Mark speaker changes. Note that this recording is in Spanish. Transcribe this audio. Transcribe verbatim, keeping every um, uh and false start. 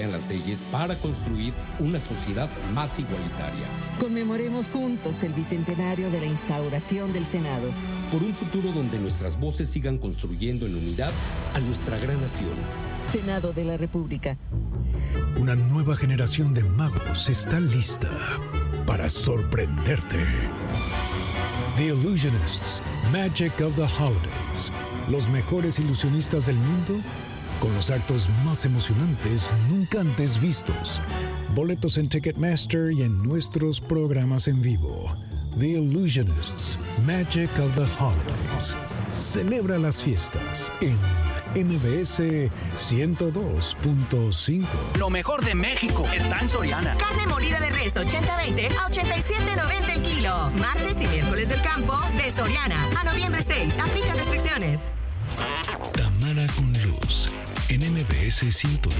Speaker 1: las leyes para construir una sociedad más igualitaria.
Speaker 2: Conmemoremos juntos el bicentenario de la instauración del Senado.
Speaker 1: Por un futuro donde nuestras voces sigan construyendo en unidad a nuestra gran nación.
Speaker 2: Senado de la República.
Speaker 3: Una nueva generación de magos está lista para sorprenderte. The Illusionists, Magic of the Holidays. Los mejores ilusionistas del mundo con los actos más emocionantes nunca antes vistos. Boletos en Ticketmaster y en nuestros programas en vivo. The Illusionists, Magic of the Holidays. Celebra las fiestas en M B S ciento dos punto cinco.
Speaker 4: Lo mejor de México está en Soriana.
Speaker 5: Carne molida de res ochenta veinte a ochenta y siete noventa el kilo. Martes y miércoles del campo de Soriana. A noviembre seis. Aplica restricciones.
Speaker 3: Tamara con Luz en M B S ciento dos.